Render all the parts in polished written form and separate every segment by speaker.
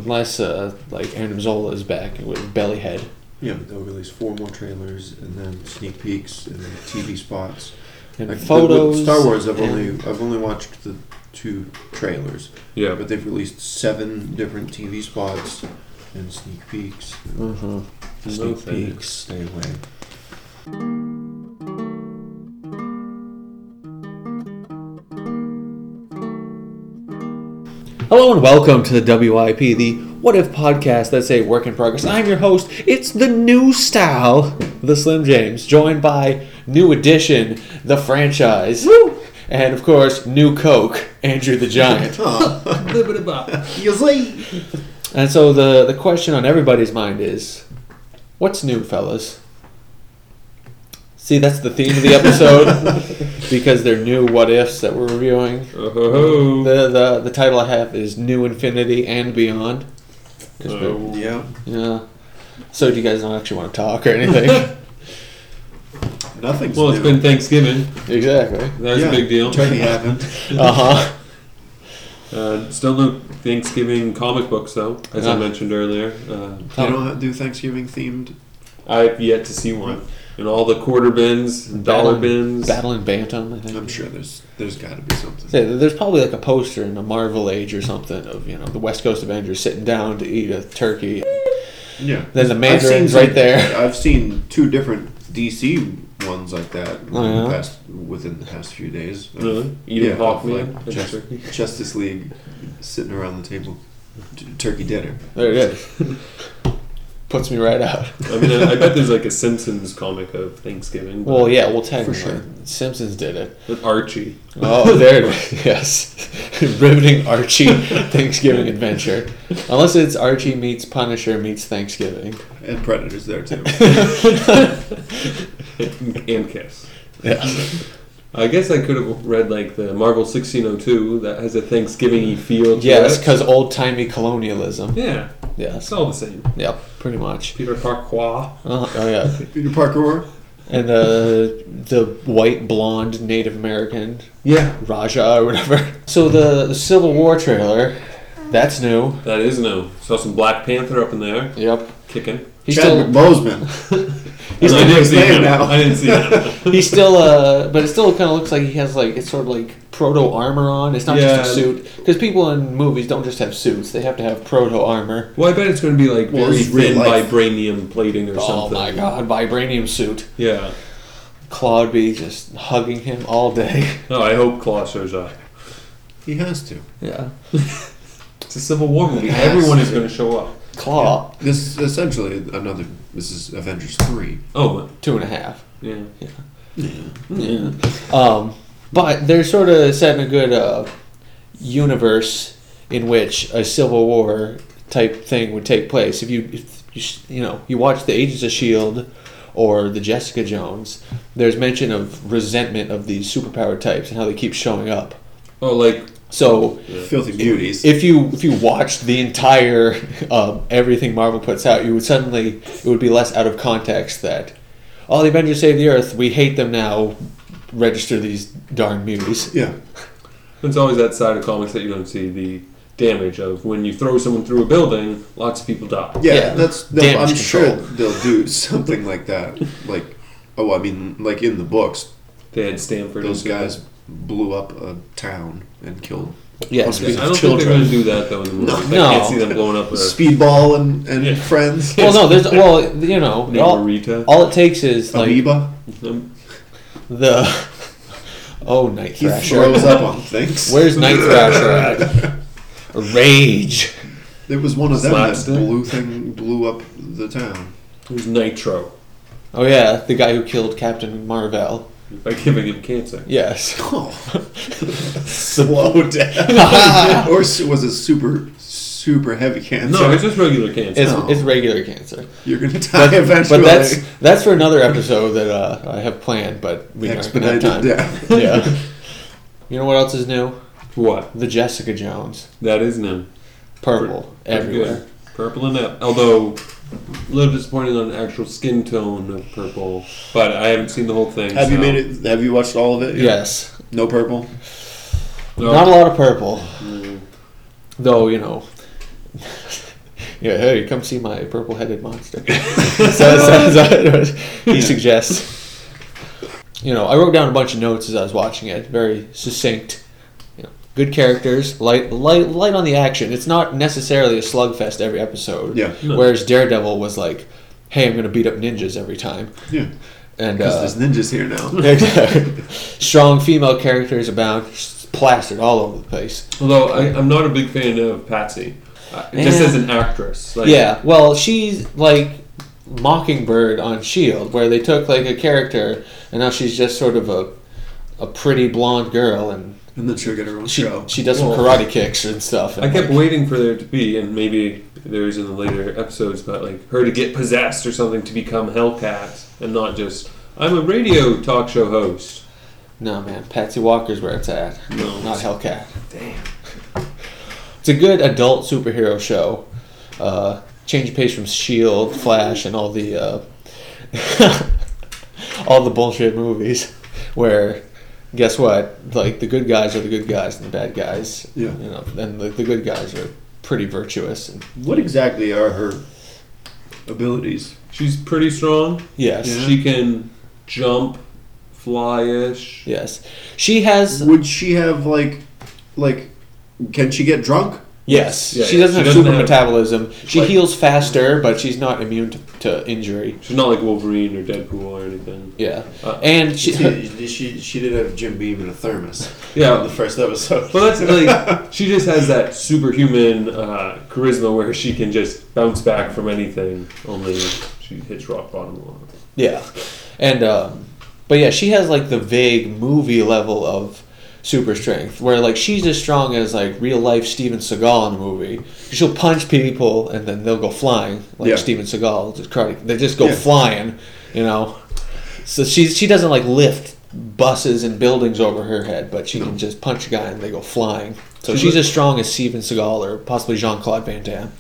Speaker 1: unless like Aaron Zola is back with Bellyhead.
Speaker 2: Yeah, but they'll release 4 more trailers and then sneak peeks and then TV spots.
Speaker 1: And
Speaker 2: Like,
Speaker 1: photos.
Speaker 2: with Star Wars, I've only watched the 2 trailers.
Speaker 3: Yeah.
Speaker 2: But they've released 7 different TV spots and sneak peeks. Sneak peeks, stay away.
Speaker 1: Hello and welcome to the WIP, the What If podcast that's a work in progress. I'm your host. It's the new style, the Slim James, joined by new addition, the franchise, and of course, new Coke, Andrew the Giant. And so the question on everybody's mind is, what's new, fellas? See, that's the theme of the episode, because they're new what ifs that we're reviewing. The title I have is New Infinity and Beyond.
Speaker 2: Yeah.
Speaker 1: Yeah. So do you guys don't actually want to talk or anything?
Speaker 2: Nothing's
Speaker 3: Well,
Speaker 2: new.
Speaker 3: it's been Thanksgiving.
Speaker 1: Exactly.
Speaker 3: That's a big deal.
Speaker 2: Turkey happened.
Speaker 3: Still no Thanksgiving comic books, though, as I mentioned earlier.
Speaker 2: They don't do Thanksgiving themed.
Speaker 3: I've yet to see one. In all the quarter bins, dollar bins.
Speaker 1: Battle and Bantam, I think.
Speaker 2: I'm sure there's got to be something.
Speaker 1: Yeah, there's probably like a poster in a Marvel Age or something of, the West Coast Avengers sitting down to eat a turkey.
Speaker 2: Yeah.
Speaker 1: Then the Mandarin's right there.
Speaker 2: I've seen 2 different DC ones like that
Speaker 1: Oh, yeah?
Speaker 2: within the past few days.
Speaker 3: Really? Eating Hawkman?
Speaker 2: Like Justice League sitting around the table. Turkey dinner.
Speaker 1: There it is. Puts me right out.
Speaker 3: I mean, I bet there's like a Simpsons comic of Thanksgiving.
Speaker 1: Well, yeah, technically.
Speaker 2: For sure.
Speaker 1: Simpsons did it.
Speaker 3: With Archie.
Speaker 1: Oh, there it is. Yes. Riveting Archie Thanksgiving adventure. Unless it's Archie meets Punisher meets Thanksgiving.
Speaker 2: And Predator's there too.
Speaker 3: And Kiss.
Speaker 1: Yeah.
Speaker 3: I guess I could have read like the Marvel 1602 that has a Thanksgiving-y feel to
Speaker 1: Yes,
Speaker 3: it.
Speaker 1: because old-timey colonialism.
Speaker 3: Yeah.
Speaker 1: Yes.
Speaker 3: It's all the same.
Speaker 1: Yep, pretty much.
Speaker 3: Peter Parquois.
Speaker 1: Oh yeah.
Speaker 2: Peter Parker.
Speaker 1: And the white blonde Native American
Speaker 3: Yeah.
Speaker 1: Raja or whatever. So the Civil War trailer, that's new.
Speaker 3: That is new. Saw some Black Panther up in there.
Speaker 1: Yep.
Speaker 3: Kicking.
Speaker 1: He's
Speaker 2: Chadwick
Speaker 1: still
Speaker 2: Boseman.
Speaker 1: He's
Speaker 3: I
Speaker 1: still,
Speaker 3: didn't see
Speaker 2: name
Speaker 3: him.
Speaker 2: now.
Speaker 3: I didn't see him.
Speaker 1: he's still but it still kind of looks like he has like, it's sort of like proto armor on. It's not just a suit, because people in movies don't just have suits; they have to have proto armor.
Speaker 3: Well, I bet it's going to be like
Speaker 2: Well,
Speaker 3: very
Speaker 2: it's real
Speaker 3: thin
Speaker 2: life.
Speaker 3: vibranium plating or
Speaker 1: Oh
Speaker 3: something.
Speaker 1: my god, vibranium suit.
Speaker 3: Yeah.
Speaker 1: Claude be just hugging him all day.
Speaker 3: No, I hope Claw shows up.
Speaker 2: He has to.
Speaker 1: Yeah.
Speaker 3: It's a Civil War movie.
Speaker 2: Yes.
Speaker 3: Everyone is going to show up.
Speaker 1: Claw.
Speaker 2: This is essentially This is Avengers 3.
Speaker 3: Oh,
Speaker 1: 2.5.
Speaker 3: yeah.
Speaker 1: Yeah. But they're sort of setting a good universe in which a Civil War type thing would take place. If you watch the Agents of S.H.I.E.L.D. or the Jessica Jones, there's mention of resentment of these superpower types and how they keep showing up.
Speaker 3: Oh, like...
Speaker 1: So
Speaker 2: Filthy beauties.
Speaker 1: if you watched the entire everything Marvel puts out, it would be less out of context that all the Avengers save the Earth, we hate them now, register these darn beauties.
Speaker 2: Yeah.
Speaker 3: It's always that side of comics that you don't see the damage of. When you throw someone through a building, lots of people die.
Speaker 2: Yeah,
Speaker 1: Damage
Speaker 2: I'm sure
Speaker 1: control.
Speaker 2: they'll do something like that. Like in the books,
Speaker 3: They had Stanford.
Speaker 2: those
Speaker 3: and
Speaker 2: guys blew up a town and killed
Speaker 1: Yes,
Speaker 2: hundreds
Speaker 3: I
Speaker 2: of
Speaker 3: don't think
Speaker 2: children.
Speaker 3: they're going to do that, though, in the movie.
Speaker 1: No.
Speaker 3: I can't see them blowing up a
Speaker 2: Speedball and
Speaker 3: Yeah.
Speaker 2: friends.
Speaker 1: well, no, there's all
Speaker 3: Rita.
Speaker 1: it takes is like
Speaker 2: Amoeba.
Speaker 1: the Night
Speaker 2: He
Speaker 1: Thrasher.
Speaker 2: throws up on things.
Speaker 1: Where's Night Thrasher at? Rage.
Speaker 2: There was one of them
Speaker 3: Slapstick?
Speaker 2: that blew up the town.
Speaker 3: It was Nitro.
Speaker 1: Oh yeah, the guy who killed Captain Marvel.
Speaker 3: By giving him cancer.
Speaker 1: Yes.
Speaker 2: Oh. Slow down. Or was it super heavy cancer?
Speaker 3: No, it's just regular cancer.
Speaker 1: It's regular cancer.
Speaker 2: You're going to die eventually.
Speaker 1: But that's for another episode that I have planned, but we aren't going to have time.
Speaker 2: Expedited death.
Speaker 1: Yeah. You know what else is new?
Speaker 3: What?
Speaker 1: The Jessica Jones.
Speaker 3: That is new.
Speaker 1: Purple everywhere.
Speaker 3: Good. Purple and that. Although, a little disappointing on the actual skin tone of purple. But I haven't seen the whole thing.
Speaker 2: Have you made it? Have you watched all of it?
Speaker 1: Yes.
Speaker 2: No purple?
Speaker 3: No.
Speaker 1: Not a lot of purple.
Speaker 3: Mm.
Speaker 1: Though, Yeah, hey, come see my purple-headed monster. So he suggests. You know, I wrote down a bunch of notes as I was watching it. Very succinct. You know, good characters, light on the action. It's not necessarily a slugfest every episode.
Speaker 2: Yeah.
Speaker 3: No.
Speaker 1: Whereas Daredevil was like, hey, I'm going to beat up ninjas every time.
Speaker 2: Yeah.
Speaker 1: And
Speaker 2: Because there's ninjas here now.
Speaker 1: strong female characters abound, just plastered all over the place.
Speaker 3: Although I'm not a big fan of Patsy, just as an actress. Like,
Speaker 1: Yeah, well, she's like Mockingbird on S.H.I.E.L.D., where they took like a character, and now she's just sort of a pretty blonde girl, and
Speaker 2: And then she'll get her own
Speaker 1: she
Speaker 2: show.
Speaker 1: does some
Speaker 3: Well,
Speaker 1: karate kicks and stuff. And
Speaker 3: I kept
Speaker 1: like,
Speaker 3: waiting for there to be, and maybe there is in the later episodes, but like her to get possessed or something to become Hellcat, and not just I'm a radio talk show host.
Speaker 1: no, man, Patsy Walker's where it's at.
Speaker 3: No.
Speaker 1: Not Hellcat.
Speaker 3: Damn.
Speaker 1: It's a good adult superhero show. Change of pace from S.H.I.E.L.D., Flash, and all the all the bullshit movies where, guess what? Like, the good guys are the good guys and the bad guys.
Speaker 2: Yeah.
Speaker 1: You know, and the good guys are pretty virtuous. And
Speaker 2: What exactly are her abilities?
Speaker 3: She's pretty strong.
Speaker 1: yes,
Speaker 2: Yeah.
Speaker 3: She can jump, fly-ish.
Speaker 1: yes. She has...
Speaker 2: Would she have can she get drunk?
Speaker 1: Yes.
Speaker 3: Yeah,
Speaker 1: she
Speaker 3: yeah.
Speaker 1: doesn't
Speaker 3: She
Speaker 1: have
Speaker 3: doesn't
Speaker 1: super
Speaker 3: have-
Speaker 1: metabolism. She
Speaker 2: like-
Speaker 1: heals faster, but she's not immune to injury.
Speaker 3: She's not like Wolverine or Deadpool or anything.
Speaker 1: Yeah.
Speaker 3: Uh,
Speaker 1: And she...
Speaker 2: She did have Jim Beam in a thermos.
Speaker 3: Yeah.
Speaker 2: In the first episode.
Speaker 3: Well, that's like she just has that superhuman charisma where she can just bounce back from anything. Only she hits rock bottom a lot.
Speaker 1: Yeah, and but yeah, she has like the vague movie level of super strength, where like she's as strong as like real life Steven Seagal in a movie. She'll punch people and then they'll go flying like
Speaker 2: Yeah.
Speaker 1: Steven Seagal. They just go
Speaker 2: Yeah.
Speaker 1: flying, you know. So she doesn't like lift buses and buildings over her head, but she can just punch a guy and they go flying. So she's as strong as Steven Seagal or possibly Jean-Claude Van Damme.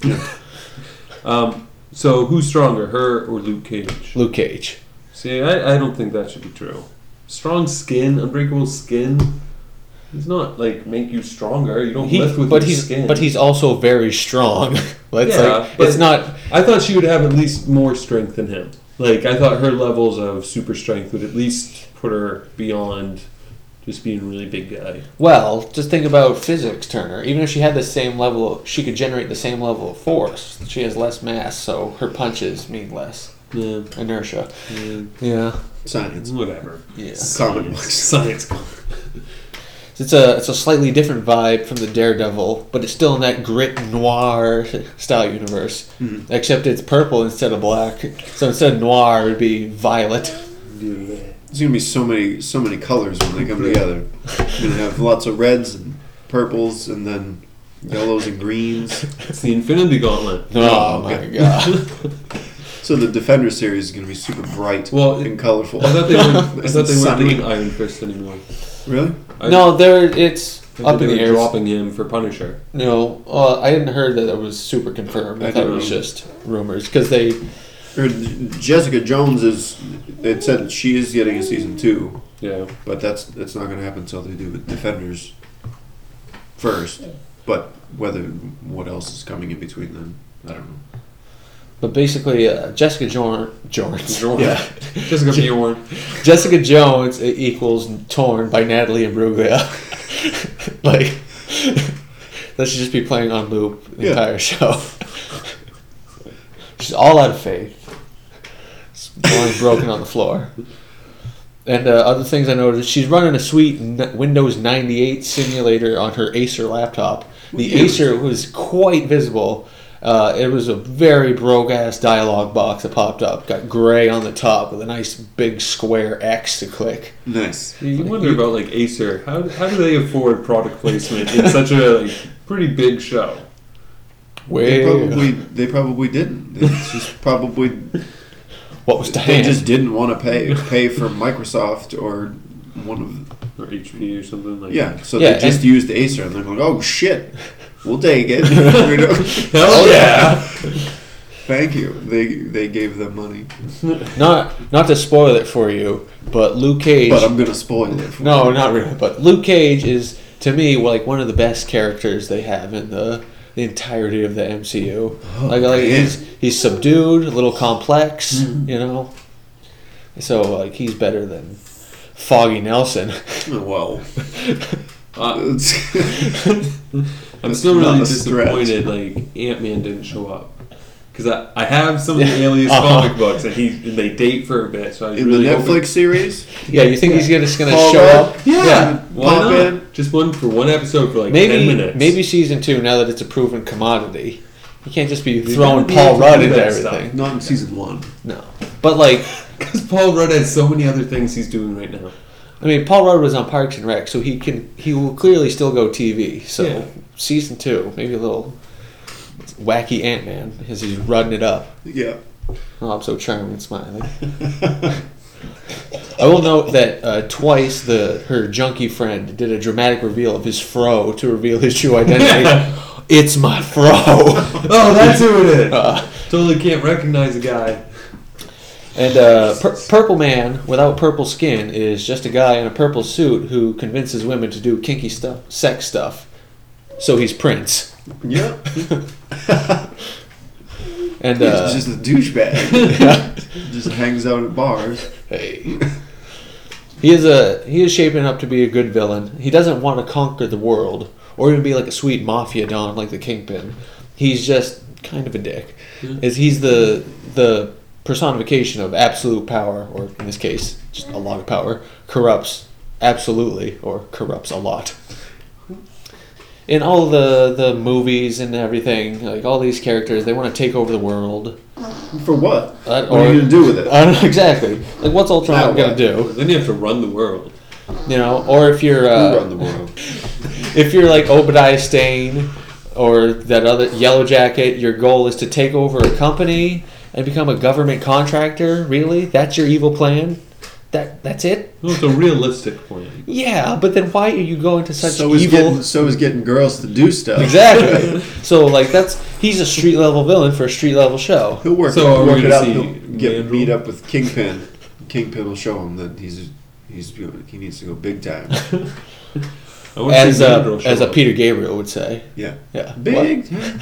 Speaker 3: So who's stronger, her or Luke Cage?
Speaker 1: Luke Cage.
Speaker 3: See, I don't think that should be true. Strong skin, unbreakable skin. Does not like make you stronger. You don't lift with your skin.
Speaker 1: But he's also very strong. It's
Speaker 3: Yeah,
Speaker 1: like,
Speaker 3: but-
Speaker 1: it's not.
Speaker 3: I thought she would have at least more strength than him. Like I thought her levels of super strength would at least put her beyond just being a really big guy.
Speaker 1: Well, just think about physics, Turner. Even if she had the same level, she could generate the same level of force. She has less mass, so her punches mean less
Speaker 3: Yeah,
Speaker 1: inertia.
Speaker 3: yeah.
Speaker 1: Yeah.
Speaker 2: Science.
Speaker 3: Whatever.
Speaker 1: Yeah.
Speaker 2: Comic books.
Speaker 3: Science.
Speaker 1: It's a slightly different vibe from the Daredevil, but it's still in that grit noir style universe.
Speaker 2: Mhm.
Speaker 1: Except it's purple instead of black. So instead of noir, it would be violet.
Speaker 2: There's gonna be so many colors when they come together. You're gonna have lots of reds and purples, and then yellows and greens.
Speaker 3: It's the Infinity Gauntlet.
Speaker 1: Oh my god.
Speaker 2: So the Defender series is gonna be super bright
Speaker 3: Well,
Speaker 2: and colorful.
Speaker 3: I thought they weren't. I
Speaker 2: Nice
Speaker 3: thought they
Speaker 2: and
Speaker 3: weren't
Speaker 2: sunny.
Speaker 3: doing Iron Fist anymore.
Speaker 2: Really?
Speaker 1: No, it's
Speaker 3: I
Speaker 1: up
Speaker 3: thought
Speaker 1: in
Speaker 3: they
Speaker 1: the
Speaker 3: were
Speaker 1: air.
Speaker 3: dropping him for Punisher.
Speaker 1: No, I hadn't heard that it was super confirmed. I
Speaker 2: I
Speaker 1: thought it
Speaker 2: didn't
Speaker 1: was
Speaker 2: either.
Speaker 1: just rumors because they.
Speaker 2: Or Jessica Jones is. It said she is getting a season 2,
Speaker 3: Yeah.
Speaker 2: but that's not gonna happen until they do the Defenders first. But what else is coming in between then, I don't know.
Speaker 1: But basically, Jessica Jones. Yeah.
Speaker 3: Jessica Bjorn.
Speaker 1: Jessica Jones equals Torn by Natalie Imbruglia. Like, that should just be playing on loop the
Speaker 2: Yeah.
Speaker 1: entire show. She's all out of faith. Lying broken on the floor. And other things I noticed, she's running a sweet Windows 98 simulator on her Acer laptop. The
Speaker 2: Yeah.
Speaker 1: Acer was quite visible. It was a very broke-ass dialogue box that popped up. Got gray on the top with a nice big square X to click.
Speaker 2: Nice.
Speaker 3: You wonder about like Acer. How do they afford product placement in such a like, pretty big show?
Speaker 1: Way
Speaker 2: They probably didn't. It's just probably
Speaker 1: what was to
Speaker 2: they
Speaker 1: hand?
Speaker 2: just didn't want to pay for Microsoft or one of
Speaker 3: Or HP or something like
Speaker 2: so
Speaker 1: Yeah,
Speaker 2: they just
Speaker 1: and-
Speaker 2: used Acer and they're like, oh shit, we'll take it. You know?
Speaker 3: Hell yeah.
Speaker 2: Thank you. They gave them money,
Speaker 1: Not to spoil it for you, but Luke Cage.
Speaker 2: but I'm gonna spoil it. For
Speaker 1: No,
Speaker 2: you.
Speaker 1: not really. But Luke Cage is, to me, like one of the best characters they have in the the entirety of the MCU.
Speaker 2: Oh,
Speaker 1: like
Speaker 2: man.
Speaker 1: he's subdued, a little complex, you know. So like he's better than Foggy Nelson.
Speaker 2: Well,
Speaker 3: I'm
Speaker 2: That's
Speaker 3: still
Speaker 2: not
Speaker 3: really
Speaker 2: a stretch.
Speaker 3: disappointed like Ant-Man didn't show up. Because I have some of the Alias
Speaker 1: Uh-huh.
Speaker 3: comic books and they date for a bit, so I was
Speaker 2: in
Speaker 3: really
Speaker 2: the
Speaker 3: hoping-
Speaker 2: Netflix series,
Speaker 1: Yeah, you think he's just gonna
Speaker 2: Paul
Speaker 1: show
Speaker 2: Rudd?
Speaker 1: up?
Speaker 3: Yeah, why
Speaker 2: Pop
Speaker 3: not?
Speaker 2: in.
Speaker 3: Just one episode for like 10
Speaker 1: Maybe
Speaker 3: minutes.
Speaker 1: maybe season 2 now that it's a proven commodity. You can't just be
Speaker 3: They
Speaker 1: throwing
Speaker 3: gotta be
Speaker 1: Paul
Speaker 3: able to
Speaker 1: Rudd
Speaker 3: do
Speaker 1: into
Speaker 3: that
Speaker 1: everything.
Speaker 3: stuff.
Speaker 2: not in season 1.
Speaker 1: No, but like
Speaker 3: Because Paul Rudd has so many other things he's doing right now.
Speaker 1: I mean, Paul Rudd was on Parks and Rec, so he will clearly still go TV. So
Speaker 3: Yeah.
Speaker 1: season 2, maybe a little wacky Ant-Man as he's running it up.
Speaker 2: Yeah.
Speaker 1: Oh, I'm so charming and smiling. I will note that twice her junkie friend did a dramatic reveal of his fro to reveal his true identity. It's my fro.
Speaker 3: Oh, that's who it is.
Speaker 1: Uh,
Speaker 3: Totally can't recognize a guy.
Speaker 1: And Purple Man without purple skin is just a guy in a purple suit who convinces women to do kinky stuff, sex stuff. So he's Prince.
Speaker 2: Yep.
Speaker 1: And
Speaker 2: He's just a douchebag. Just hangs out at bars.
Speaker 1: hey. He is shaping up to be a good villain. He doesn't want to conquer the world or even be like a sweet mafia don like the Kingpin. He's just kind of a dick. He's the personification of absolute power, or in this case, just a lot of power, corrupts absolutely or corrupts a lot. In all the movies and everything, like all these characters, they want to take over the world.
Speaker 2: For what?
Speaker 1: Or-
Speaker 2: What are you gonna do with it?
Speaker 1: I don't know exactly. Like, what's Ultron
Speaker 2: Now
Speaker 1: gonna
Speaker 2: what?
Speaker 1: do?
Speaker 3: Then you have to run the world.
Speaker 1: You know, or if you're
Speaker 2: Who run the world?
Speaker 1: if you're like Obadiah Stane or that other Yellow Jacket, your goal is to take over a company and become a government contractor. Really, that's your evil plan? That's it?
Speaker 3: No, it's a realistic plan.
Speaker 1: Yeah, but then why are you going to such
Speaker 2: So is
Speaker 1: evil?
Speaker 2: getting girls to do stuff.
Speaker 1: Exactly. So like he's a street level villain for a street level show.
Speaker 2: He'll work,
Speaker 3: So are we
Speaker 2: work it
Speaker 3: gonna
Speaker 2: out.
Speaker 3: see
Speaker 2: He'll get
Speaker 3: Mandel?
Speaker 2: meet up with Kingpin. Kingpin will show him that he needs to go big time.
Speaker 3: I want to see Mandel show
Speaker 1: As a
Speaker 3: up.
Speaker 1: Peter Gabriel would say.
Speaker 2: Yeah.
Speaker 1: Yeah.
Speaker 2: Big time.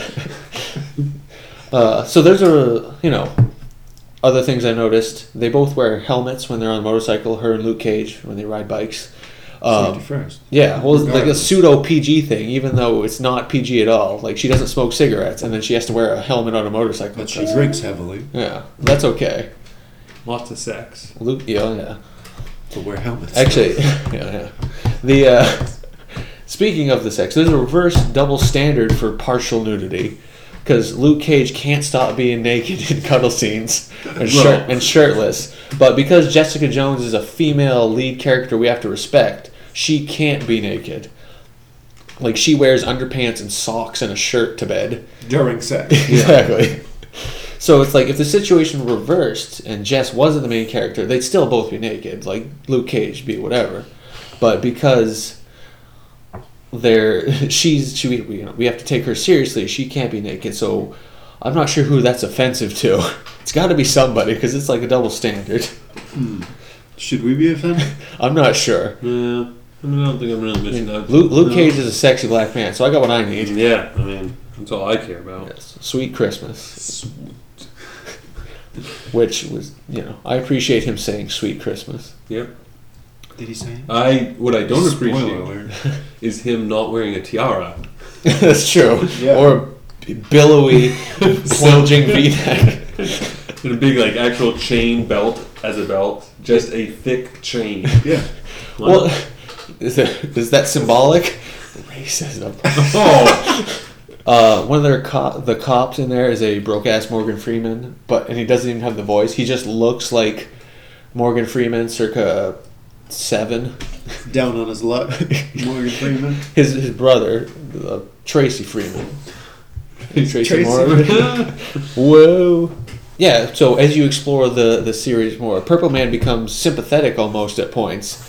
Speaker 1: So there's other things I noticed. They both wear helmets when they're on a motorcycle. Her and Luke Cage when they ride bikes.
Speaker 2: Safety first.
Speaker 1: Yeah, well, it's like a
Speaker 2: Regardless.
Speaker 1: pseudo PG thing, even though it's not PG at all. Like she doesn't smoke cigarettes, and then she has to wear a helmet on a motorcycle.
Speaker 2: But she drinks heavily.
Speaker 1: Yeah, that's okay.
Speaker 3: Lots of sex.
Speaker 1: Luke, yeah.
Speaker 2: To wear helmets.
Speaker 1: Actually, yeah. The speaking of the sex, there's a reverse double standard for partial nudity. Because Luke Cage can't stop being naked in cuddle scenes and shirtless. But because Jessica Jones is a female lead character we have to respect, she can't be naked. Like, she wears underpants and socks and a shirt to bed.
Speaker 2: During sex.
Speaker 1: Exactly. So it's like, if the situation were reversed and Jess wasn't the main character, they'd still both be naked. Like, Luke Cage be whatever. But because we have to take her seriously, she can't be naked. So I'm not sure who that's offensive to. It's got to be somebody, because it's like a double standard.
Speaker 2: Should we be offended?
Speaker 1: I'm not sure.
Speaker 3: Yeah, I don't think I'm really missing out.
Speaker 1: Luke Cage is a sexy black man, so I got what I need.
Speaker 3: Yeah, I mean, that's all I care about.
Speaker 1: Yes. Sweet Christmas. Which was, I appreciate him saying Sweet Christmas.
Speaker 3: Yep.
Speaker 2: Did he say it?
Speaker 3: What I don't
Speaker 2: Spoiler
Speaker 3: appreciate
Speaker 2: alert.
Speaker 3: is him not wearing a tiara.
Speaker 1: That's true.
Speaker 2: Yeah.
Speaker 1: Or a billowy, plunging V-neck.
Speaker 3: And a big, actual chain belt as a belt. Just a thick chain.
Speaker 2: Yeah.
Speaker 1: Well, is that symbolic? Racism.
Speaker 3: Oh!
Speaker 1: One of the cops in there is a broke-ass Morgan Freeman, and he doesn't even have the voice. He just looks like Morgan Freeman circa 7.
Speaker 2: Down on his luck. Morgan Freeman.
Speaker 1: His brother, Tracy Freeman.
Speaker 2: Tracy
Speaker 1: Morgan. Whoa. Yeah, so as you explore the series more, Purple Man becomes sympathetic almost at points.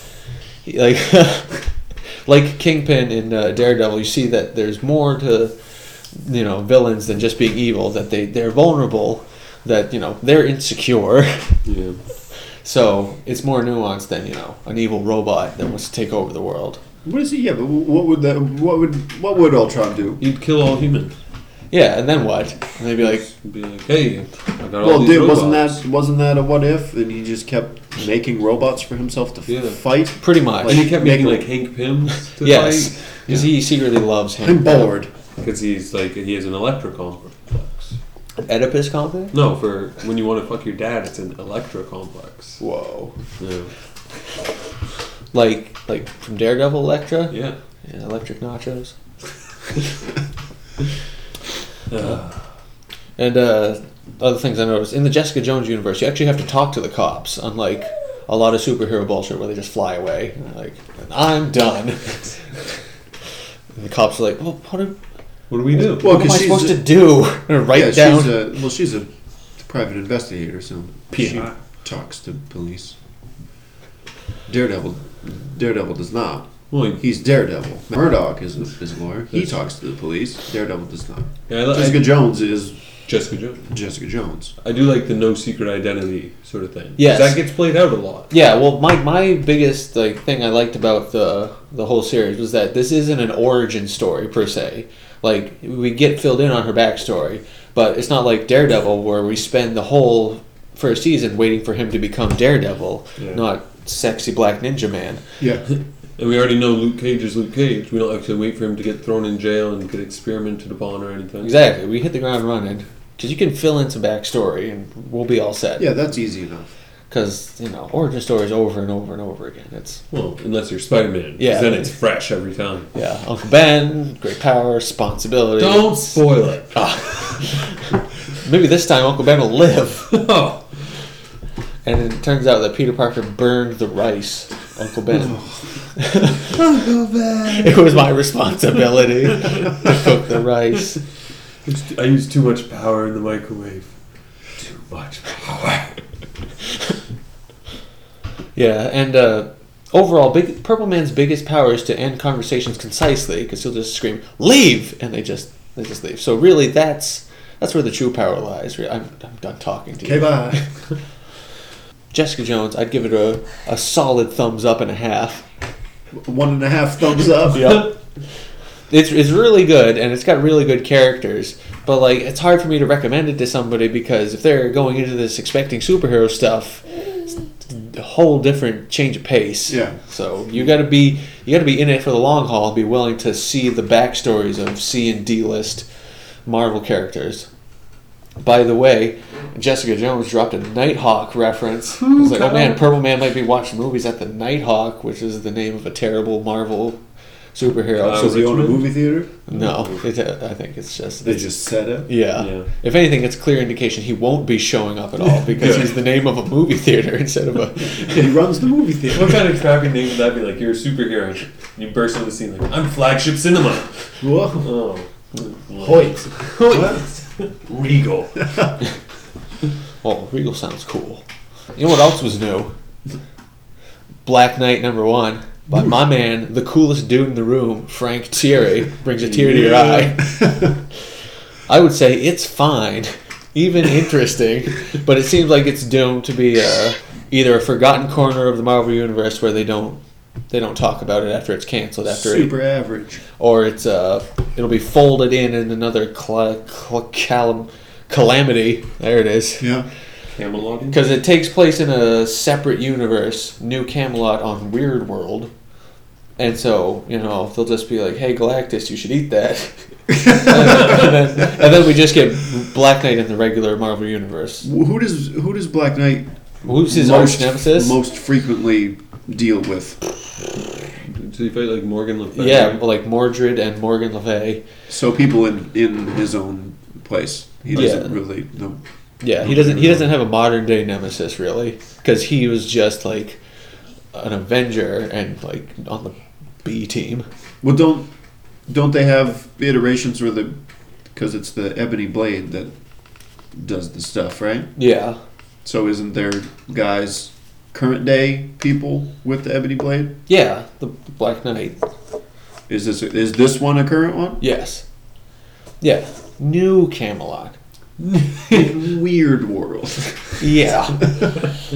Speaker 1: Like Kingpin in Daredevil, you see that there's more to villains than just being evil, that they're vulnerable, that they're insecure.
Speaker 3: Yeah.
Speaker 1: So it's more nuanced than an evil robot that wants to take over the world.
Speaker 2: What is he? Yeah, but what would Ultron do?
Speaker 3: He'd kill all humans.
Speaker 1: Yeah, and then what? And they'd be like,
Speaker 3: hey, I got all
Speaker 2: Well,
Speaker 3: these
Speaker 2: dude,
Speaker 3: robots.
Speaker 2: wasn't that a what if? And he just kept making robots for himself to
Speaker 3: Yeah.
Speaker 2: fight.
Speaker 1: pretty much.
Speaker 3: And he kept making
Speaker 2: Make-
Speaker 3: like Hank Pyms to
Speaker 1: Yes,
Speaker 3: fight.
Speaker 1: because he secretly loves him.
Speaker 2: I'm bored.
Speaker 3: Because he's like, he has an Electra complex.
Speaker 1: Oedipus complex?
Speaker 3: No, for when you want to fuck your dad, it's an Electra complex.
Speaker 1: Whoa.
Speaker 3: Yeah.
Speaker 1: Like from Daredevil Electra?
Speaker 3: Yeah.
Speaker 1: Yeah, electric nachos. And other things I noticed in the Jessica Jones universe, you actually have to talk to the cops, unlike a lot of superhero bullshit where they just fly away. And they're like, I'm done. And the cops are like, well, what do
Speaker 3: we do?
Speaker 2: Well,
Speaker 1: what am I
Speaker 2: 'cause she's
Speaker 1: supposed
Speaker 2: a-
Speaker 1: to do? And write down.
Speaker 2: She's a private investigator, so she
Speaker 3: PI.
Speaker 2: talks to police. Daredevil does not.
Speaker 3: Well,
Speaker 2: He's Daredevil. Murdoch is a lawyer. He talks to the police. Daredevil does not.
Speaker 3: yeah,
Speaker 2: Jessica Jones is
Speaker 3: Jessica Jones.
Speaker 2: Jessica Jones.
Speaker 3: I do like the no secret identity sort of thing. 'Cause
Speaker 1: Yes.
Speaker 3: that gets played out a lot.
Speaker 1: Yeah, well, my biggest thing I liked about the whole series was that this isn't an origin story per se. Like we get filled in on her backstory, but it's not like Daredevil where we spend the whole first season waiting for him to become Daredevil,
Speaker 3: Yeah.
Speaker 1: not sexy black ninja man.
Speaker 2: Yeah.
Speaker 3: And we already know Luke Cage is Luke Cage. We don't actually wait for him to get thrown in jail and get experimented upon or anything.
Speaker 1: Exactly, we hit the ground running because you can fill in some backstory and we'll be all set.
Speaker 2: Yeah, that's easy enough.
Speaker 1: Because origin stories over and over and over again. It's
Speaker 3: Well, unless you're Spider-Man. 'Cause
Speaker 1: Yeah.
Speaker 3: then it's fresh every time.
Speaker 1: yeah, Uncle Ben, great power, responsibility.
Speaker 3: Don't spoil it.
Speaker 1: Maybe this time Uncle Ben will live.
Speaker 3: Oh.
Speaker 1: And it turns out that Peter Parker burned the rice. Uncle Ben.
Speaker 2: Uncle Ben.
Speaker 1: It was my responsibility to cook the rice.
Speaker 3: I used too much power in the microwave. Too much power.
Speaker 1: Yeah, and overall, Purple Man's biggest power is to end conversations concisely because he'll just scream "Leave!" and they just leave. So really, that's where the true power lies. I'm done talking to you.
Speaker 2: Okay, bye.
Speaker 1: Jessica Jones, I'd give it a solid thumbs up and a half.
Speaker 2: 1.5 thumbs up.
Speaker 1: Yep. It's really good and it's got really good characters, but like it's hard for me to recommend it to somebody because if they're going into this expecting superhero stuff, it's a whole different change of pace.
Speaker 2: Yeah.
Speaker 1: So you got to be in it for the long haul and be willing to see the backstories of C and D list Marvel characters. By the way, Jessica Jones dropped a Nighthawk reference. I was like, oh man, Purple Man might be watching movies at the Nighthawk, which is the name of a terrible Marvel superhero.
Speaker 2: Does he own a movie theater?
Speaker 1: No, I think it's just...
Speaker 2: They just said it.
Speaker 1: Yeah.
Speaker 3: Yeah.
Speaker 1: If anything, it's clear indication he won't be showing up at all because he's the name of a movie theater instead of a...
Speaker 2: He runs the movie theater.
Speaker 3: What kind of crappy name would that be? Like, you're a superhero. And you burst into the scene like, I'm Flagship Cinema.
Speaker 2: Whoa.
Speaker 3: Oh.
Speaker 2: Hoyt. What?
Speaker 3: Regal.
Speaker 1: Oh, Regal sounds cool. You know what else was new? Black Knight #1 by my man, the coolest dude in the room, Frank Thierry, brings a tear to your eye. I would say it's fine, even interesting, but it seems like it's doomed to be either a forgotten corner of the Marvel Universe where they don't talk about it after it's canceled,
Speaker 2: Super average.
Speaker 1: or it's it'll be folded in another calamity. There it is.
Speaker 2: Yeah.
Speaker 3: Camelot.
Speaker 1: Because it takes place in a separate universe, New Camelot on Weird World. And so, they'll just be like, hey, Galactus, you should eat that. and then we just get Black Knight in the regular Marvel Universe.
Speaker 2: Who does Black Knight
Speaker 1: Who's his arch nemesis?
Speaker 2: most frequently deal with?
Speaker 3: So you fight like Morgan Le Fay?
Speaker 1: Yeah, like Mordred and Morgan Le Fay.
Speaker 2: So people in his own place. He doesn't really know.
Speaker 1: Yeah, he doesn't have a modern day nemesis really, because he was just like an Avenger and like on the B team.
Speaker 2: Well, don't they have iterations where because it's the Ebony Blade that does the stuff, right?
Speaker 1: Yeah,
Speaker 2: So isn't there guys, current day people with the Ebony Blade?
Speaker 1: yeah, the Black Knight.
Speaker 2: Is this one a current one?
Speaker 1: Yes, yeah, New Camelot.
Speaker 2: Weird World.
Speaker 1: Yeah.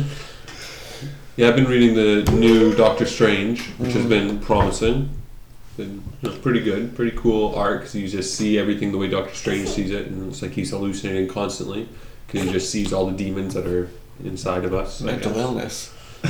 Speaker 3: Yeah, I've been reading the new Doctor Strange, which has been promising. been pretty good, pretty cool arc. Because you just see everything the way Doctor Strange sees it, and it's like he's hallucinating constantly because he just sees all the demons that are inside of us.
Speaker 1: Mental illness.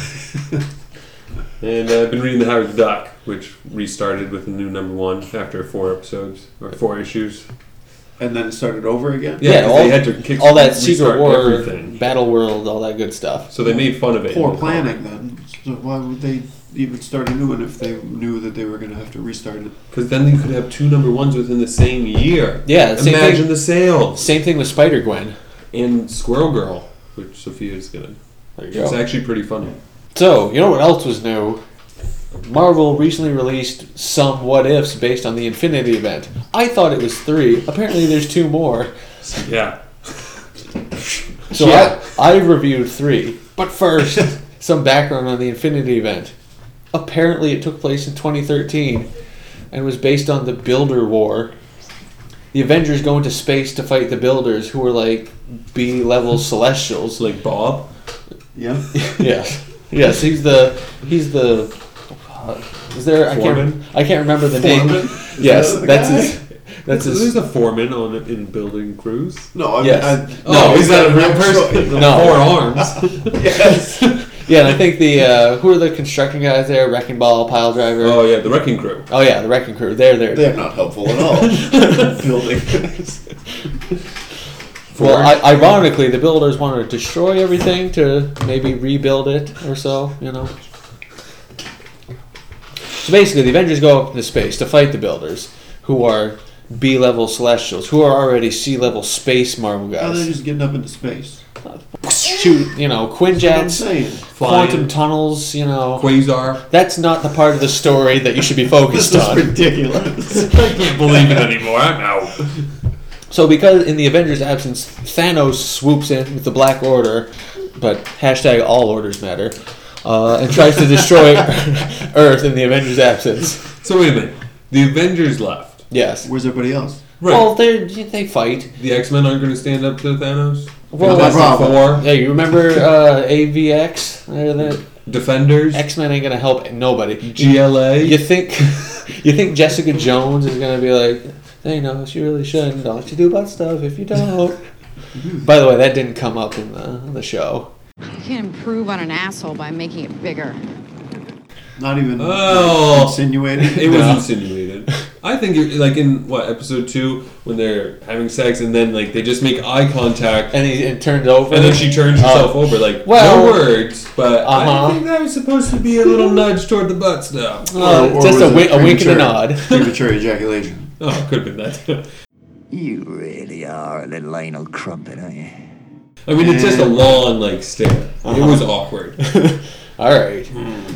Speaker 3: And I've been reading the Howard the Duck, which restarted with a new #1 after 4 episodes or 4 issues.
Speaker 2: And then it started over again?
Speaker 3: Yeah, 'cause
Speaker 1: all,
Speaker 3: they had to kick
Speaker 1: all that
Speaker 3: restart
Speaker 1: Secret War,
Speaker 3: everything.
Speaker 1: Battle World, all that good stuff.
Speaker 3: So they made fun of it.
Speaker 2: Poor
Speaker 3: in the
Speaker 2: planning
Speaker 3: comic.
Speaker 2: then. So why would they even start a new one if they knew that they were going to have to restart it?
Speaker 3: Because then you could have 2 #1s within the same year.
Speaker 1: Yeah, same
Speaker 3: Imagine
Speaker 1: thing,
Speaker 3: the sales.
Speaker 1: same thing with Spider-Gwen.
Speaker 3: And Squirrel Girl, which Sophia's gonna.
Speaker 1: There you
Speaker 3: It's
Speaker 1: go.
Speaker 3: actually pretty funny.
Speaker 1: So, you know what else was new? Marvel recently released some what ifs based on the Infinity event. I thought it was 3. Apparently, there's 2 more.
Speaker 3: Yeah.
Speaker 1: So I reviewed 3. But first, some background on the Infinity event. Apparently, it took place in 2013 and was based on the Builder War. The Avengers go into space to fight the Builders, who were like B-level Celestials.
Speaker 3: Like Bob.
Speaker 2: Yeah.
Speaker 1: Yes, yes, he's the. Is there?
Speaker 3: Foreman?
Speaker 1: I can't remember the
Speaker 2: Foreman?
Speaker 1: name.
Speaker 2: Is
Speaker 1: Yes,
Speaker 2: that the
Speaker 1: that's
Speaker 2: guy?
Speaker 1: his. That's
Speaker 3: There's
Speaker 1: his.
Speaker 3: a foreman in building crews.
Speaker 2: No, I mean,
Speaker 1: Yes.
Speaker 3: Oh, is that a real
Speaker 2: person?
Speaker 3: person?
Speaker 1: No.
Speaker 3: 4 arms.
Speaker 2: Yes.
Speaker 1: Yeah, and I think the who are the construction guys there? Wrecking Ball, Pile Driver.
Speaker 3: Oh yeah, the Wrecking Crew.
Speaker 1: Oh yeah, the Wrecking Crew. They're there.
Speaker 2: They're not helpful at all. Building.
Speaker 1: Well, ironically, the Builders wanted to destroy everything to maybe rebuild it or so. You know. So basically, the Avengers go up into space to fight the Builders, who are B-level Celestials, who are already C-level space Marvel
Speaker 2: How are they
Speaker 1: guys.
Speaker 2: just getting up into space?
Speaker 1: Shoot, you know,
Speaker 2: That's what I'm
Speaker 1: Quinjets,
Speaker 2: saying.
Speaker 3: Flying.
Speaker 1: quantum tunnels, you know.
Speaker 3: Quasar.
Speaker 1: That's not the part of the story that you should be focused
Speaker 2: This is
Speaker 1: on.
Speaker 2: ridiculous.
Speaker 3: I can't believe it anymore. I'm out.
Speaker 1: So because in the Avengers' absence, Thanos swoops in with the Black Order, but hashtag all orders matter, and tries to destroy Earth in the Avengers' absence.
Speaker 3: So wait a minute. The Avengers left.
Speaker 1: Yes.
Speaker 2: Where's everybody else?
Speaker 3: Right.
Speaker 1: Well, they fight.
Speaker 3: The X-Men aren't going to stand up to Thanos.
Speaker 1: Well,
Speaker 3: Fantastic Four.
Speaker 1: Yeah, you remember AVX? The
Speaker 3: Defenders.
Speaker 1: X-Men ain't gonna help nobody.
Speaker 3: GLA.
Speaker 1: You think Jessica Jones is gonna be like, Thanos, you really shouldn't. Don't you do butt stuff if you don't. By the way, that didn't come up in the show.
Speaker 4: You can't improve on an asshole by making it bigger.
Speaker 2: Not even
Speaker 3: Oh.
Speaker 2: insinuated.
Speaker 3: It was
Speaker 1: No.
Speaker 3: insinuated. I think like in episode 2 when they're having sex and then like they just make eye contact
Speaker 1: And he turned over.
Speaker 3: and then she turns herself over like
Speaker 1: Well,
Speaker 3: no words, but
Speaker 1: uh-huh.
Speaker 3: I think that was supposed to be a little nudge toward the butt stuff.
Speaker 2: Or
Speaker 1: just
Speaker 2: was
Speaker 1: a
Speaker 2: it
Speaker 1: wink and a
Speaker 2: premature-
Speaker 1: nod.
Speaker 2: Premature ejaculation.
Speaker 3: Oh, could have been that.
Speaker 5: You really are a little anal crumpet, aren't you?
Speaker 3: I mean, it's just a long like stare. It was awkward.
Speaker 1: All right.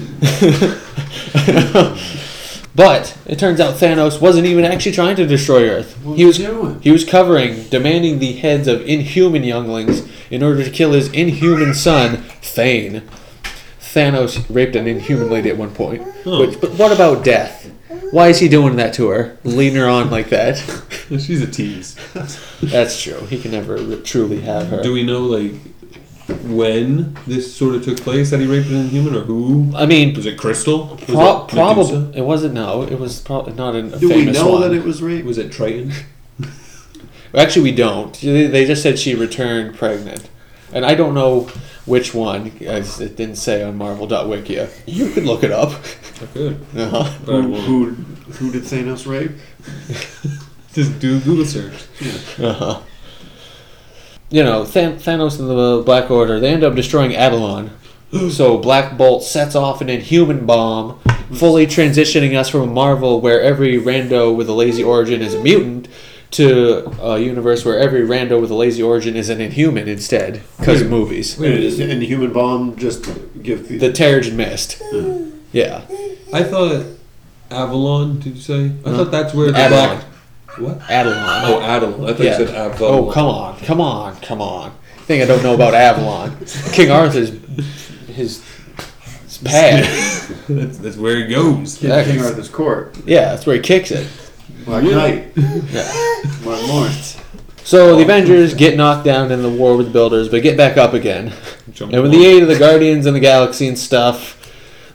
Speaker 1: But it turns out Thanos wasn't even actually trying to destroy Earth.
Speaker 2: What was he doing?
Speaker 1: He was covering, demanding the heads of inhuman younglings in order to kill his inhuman son, Thane. Thanos raped an inhuman lady at one point.
Speaker 3: Oh.
Speaker 1: But what about death? Why is he doing that to her? Leading her on like that?
Speaker 3: She's a tease.
Speaker 1: That's true. He can never truly have her.
Speaker 3: Do we know like when this sort of took place that he raped an inhuman or who?
Speaker 1: I mean,
Speaker 3: Was it Crystal? Was it
Speaker 1: probably
Speaker 3: Medusa?
Speaker 1: it wasn't. No, it was probably not a
Speaker 2: Do we
Speaker 1: famous
Speaker 2: know
Speaker 1: one.
Speaker 2: that it was rape?
Speaker 3: Was it Triton?
Speaker 1: Actually, we don't. They just said she returned pregnant, and I don't know which one, as it didn't say on Marvel.wikia. You could look it up.
Speaker 3: I could.
Speaker 1: Uh-huh.
Speaker 3: But I won't.
Speaker 2: Who did Thanos rape?
Speaker 3: Just do a Google search.
Speaker 1: Uh-huh. You know, Thanos and the Black Order, they end up destroying Avalon. So Black Bolt sets off an inhuman bomb, fully transitioning us from a Marvel where every rando with a lazy origin is a mutant to a universe where every rando with a lazy origin is an inhuman instead, because of movies.
Speaker 2: Wait, and the human bomb just give
Speaker 1: The Terrigen Mist. Yeah.
Speaker 3: I thought Avalon. Did you say? I thought that's where the
Speaker 1: Avalon.
Speaker 3: Black. What?
Speaker 1: Avalon.
Speaker 3: Oh, Avalon. I thought
Speaker 1: Yeah.
Speaker 3: you said Avalon.
Speaker 1: Oh, come on. I think I don't know about Avalon. King Arthur's his pad.
Speaker 3: that's where he goes.
Speaker 1: Yeah,
Speaker 2: King Arthur's court.
Speaker 1: Yeah, that's where he kicks it.
Speaker 2: Black Knight.
Speaker 1: Yeah.
Speaker 2: Mark Lawrence.
Speaker 1: So the Avengers get knocked down in the war with the Builders, but get back up again.
Speaker 3: Jump
Speaker 1: And with
Speaker 3: on.
Speaker 1: the aid of the Guardians and the Galaxy and stuff,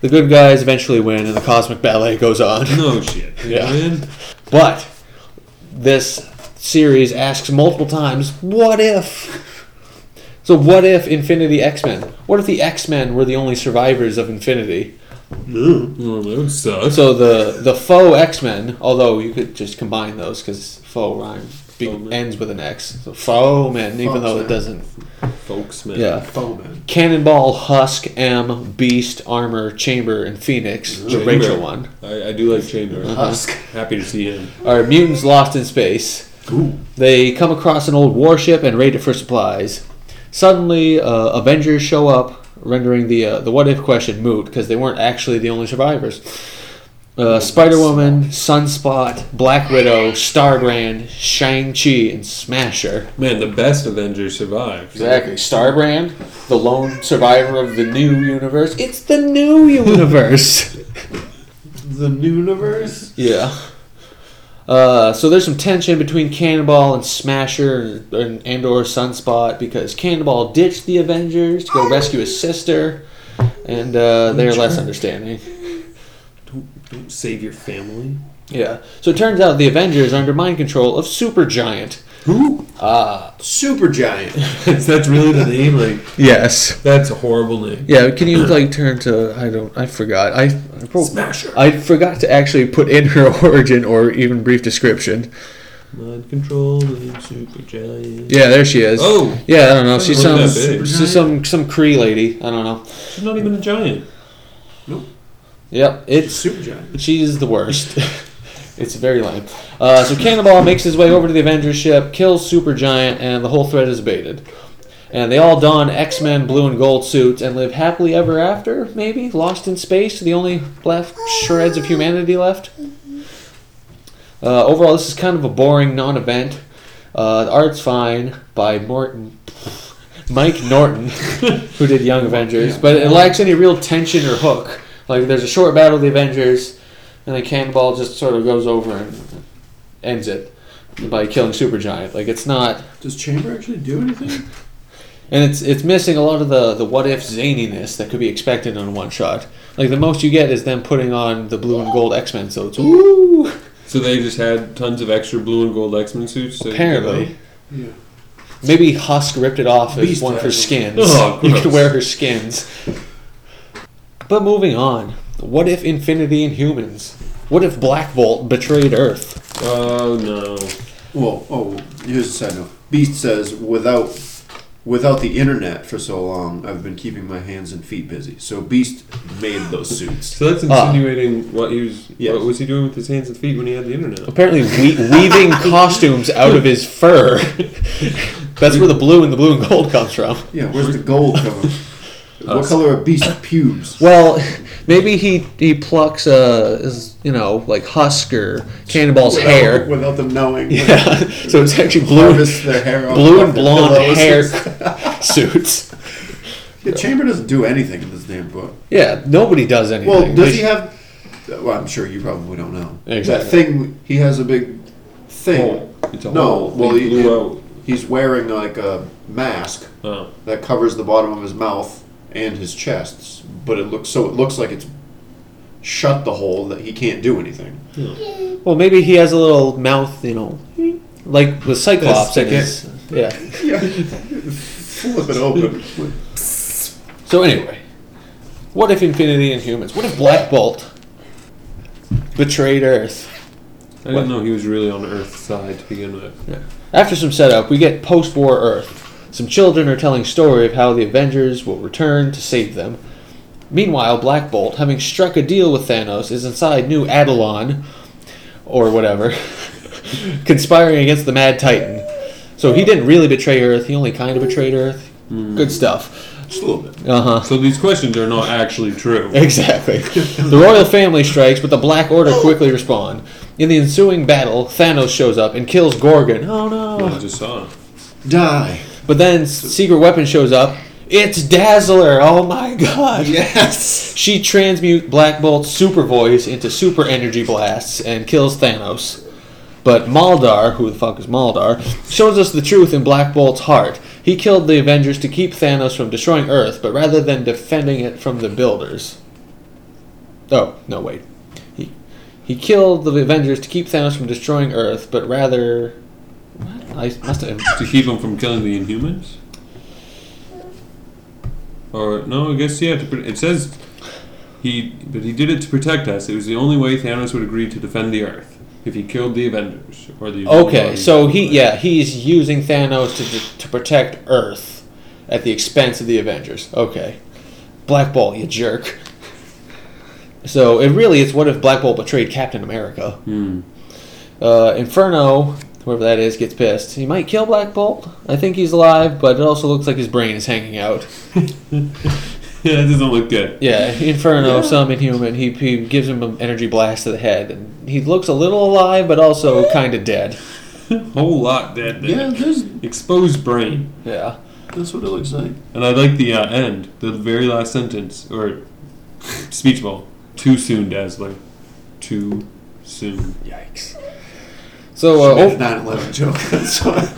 Speaker 1: The good guys eventually win, and the cosmic ballet goes on.
Speaker 3: No shit.
Speaker 1: Yeah.
Speaker 3: Man.
Speaker 1: But this series asks multiple times, what if? So what if Infinity X-Men? What if the X-Men were the only survivors of Infinity?
Speaker 3: Oh, that would suck.
Speaker 1: So the faux X-Men, although you could just combine those because faux rhyme ends with an X. So faux men, even though it doesn't.
Speaker 3: Folks, man.
Speaker 1: Yeah.
Speaker 2: Foeman.
Speaker 1: Cannonball, Husk, M, Beast, Armor, Chamber, and Phoenix, the
Speaker 3: Chamber.
Speaker 1: Rachel one,
Speaker 3: I do like Chamber.
Speaker 2: Husk.
Speaker 3: Happy to see him.
Speaker 1: are mutants lost in space.
Speaker 2: Ooh.
Speaker 1: They come across an old warship and raid it for supplies. Suddenly, Avengers show up, rendering the what if question moot because they weren't actually the only survivors. Spider-Woman, Sunspot, Black Widow, Starbrand, Shang-Chi, and Smasher.
Speaker 3: Man, the best Avengers survived.
Speaker 1: Exactly. Starbrand, the lone survivor of the new universe. It's the new universe.
Speaker 2: The Nooniverse?
Speaker 1: Yeah. So there's some tension between Cannonball and Smasher and or Sunspot because Cannonball ditched the Avengers to go rescue his sister, and they're less understanding.
Speaker 3: Don't save your family.
Speaker 1: Yeah. So it turns out the Avengers are under mind control of Supergiant.
Speaker 3: Who?
Speaker 2: Supergiant.
Speaker 3: That's really the name? Like,
Speaker 1: Yes.
Speaker 3: that's a horrible name.
Speaker 1: Yeah. Can you turn to? I forgot. I
Speaker 3: Smasher.
Speaker 1: I forgot to actually put in her origin or even brief description.
Speaker 3: Mind control and Supergiant.
Speaker 1: Yeah, there she is.
Speaker 3: Oh.
Speaker 1: Yeah, I don't know.
Speaker 3: Doesn't
Speaker 1: She's
Speaker 3: look
Speaker 1: some
Speaker 3: that big.
Speaker 1: she's some Kree lady. I don't know.
Speaker 3: She's not even a giant.
Speaker 1: Yep, it's
Speaker 2: Supergiant.
Speaker 1: she's the worst. It's very lame. So Cannonball makes his way over to the Avengers ship, kills Supergiant, and the whole threat is abated. And they all don X-Men blue and gold suits and live happily ever after, maybe? Lost in space, the only left shreds of humanity left. Overall, this is kind of a boring non-event. The art's fine by Mike Norton, who did Young Avengers, but it lacks any real tension or hook. Like, there's a short battle of the Avengers, and then Cannonball just sort of goes over and ends it by killing Supergiant. Like, it's not...
Speaker 2: Does Chamber actually do anything?
Speaker 1: And it's missing a lot of the what-if zaniness that could be expected in one shot. Like, the most you get is them putting on the blue and gold X-Men suits. Woo!
Speaker 3: So they just had tons of extra blue and gold X-Men suits? to
Speaker 1: Apparently.
Speaker 2: Yeah.
Speaker 1: Maybe Husk ripped it off as
Speaker 2: Beast
Speaker 1: one of her
Speaker 2: has
Speaker 1: skins.
Speaker 3: Oh,
Speaker 1: You could
Speaker 3: gross.
Speaker 1: wear her skins. But moving on. What if Infinity and Humans? What if Black Bolt betrayed Earth?
Speaker 3: Oh, no.
Speaker 2: Well, here's a side note. Beast says, without the internet for so long, I've been keeping my hands and feet busy. So Beast made those suits.
Speaker 3: So that's insinuating what he was...
Speaker 2: Yes.
Speaker 3: What was he doing with his hands and feet when he had the internet?
Speaker 1: Apparently weaving costumes out of his fur. That's where the blue and gold comes from.
Speaker 2: Yeah, where's the gold coming? What color are Beast's pubes?
Speaker 1: Well, maybe he plucks like Husk or Cannonball's hair.
Speaker 2: Without them knowing.
Speaker 1: Yeah, so it's actually blue,
Speaker 2: Harvest their hair off
Speaker 1: blue
Speaker 2: off
Speaker 1: and
Speaker 2: the
Speaker 1: blonde
Speaker 2: pillows.
Speaker 1: hair suits.
Speaker 2: Yeah, Chamber doesn't do anything in this damn book.
Speaker 1: Yeah, nobody does anything.
Speaker 2: Well, does he have... Well, I'm sure you probably don't know.
Speaker 1: Exactly.
Speaker 2: That thing, he has a big thing.
Speaker 3: Hole. It's a
Speaker 2: No,
Speaker 3: hole.
Speaker 2: well,
Speaker 3: He blew out.
Speaker 2: he's wearing like a mask
Speaker 3: Oh.
Speaker 2: that covers the bottom of his mouth and his chest, but it looks like it's shut the hole that he can't do anything.
Speaker 1: Well, maybe he has a little mouth, like with Cyclops.
Speaker 2: Stick
Speaker 1: in his, yeah.
Speaker 2: Yeah, flip it open.
Speaker 1: So anyway, what if Infinity and Humans? What if Black Bolt betrayed Earth?
Speaker 3: I didn't know he was really on Earth's side to begin with.
Speaker 1: After some setup, we get post-war Earth. Some children are telling story of how the Avengers will return to save them. Meanwhile, Black Bolt, having struck a deal with Thanos, is inside New Adelon, or whatever, conspiring against the Mad Titan. So he didn't really betray Earth, he only kind of betrayed Earth. Good stuff.
Speaker 2: Just a little bit.
Speaker 1: Uh-huh.
Speaker 3: So these questions are not actually true.
Speaker 1: Exactly. The royal family strikes, but the Black Order quickly respond. In the ensuing battle, Thanos shows up and kills Gorgon. Oh no!
Speaker 3: I just saw it.
Speaker 2: Die.
Speaker 1: But then Secret Weapon shows up. It's Dazzler! Oh my god!
Speaker 2: Yes.
Speaker 1: She transmutes Black Bolt's super voice into super energy blasts and kills Thanos. But Maldar, who the fuck is Maldar, shows us the truth in Black Bolt's heart. He killed the Avengers to keep Thanos from destroying Earth, but rather than defending it from the Builders. Oh, no, wait. He killed the Avengers to keep Thanos from destroying Earth, but rather... What? I must have...
Speaker 3: To keep him from killing the Inhumans? Or, no, I guess, yeah, it says he did it to protect us. It was the only way Thanos would agree to defend the Earth. If he killed the Avengers. Or the
Speaker 1: Okay, so he's using Thanos to protect Earth at the expense of the Avengers. Okay. Black Bolt, you jerk. So, it's what if Black Bolt betrayed Captain America? Inferno, whoever that is, gets pissed. He might kill Black Bolt. I think he's alive, but it also looks like his brain is hanging out.
Speaker 3: Yeah, it doesn't look good.
Speaker 1: Yeah, Inferno, some Inhuman, he gives him an energy blast to the head. And he looks a little alive, but also kind of dead.
Speaker 3: Whole lot dead there.
Speaker 2: Yeah, there's
Speaker 3: exposed brain.
Speaker 1: Yeah.
Speaker 2: that's what it looks like.
Speaker 3: And I like the end, the very last sentence, or speech bubble. Too soon, Dazzler. Too soon.
Speaker 1: Yikes. So,
Speaker 2: She made a 9/11 joke. That's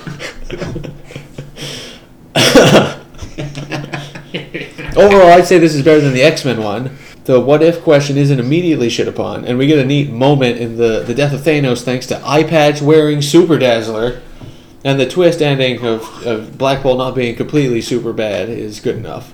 Speaker 1: overall, I'd say this is better than the X-Men one. The what if question isn't immediately shit upon, and we get a neat moment in the death of Thanos thanks to eye patch wearing Super Dazzler, and the twist ending of Black Bolt not being completely super bad is good enough.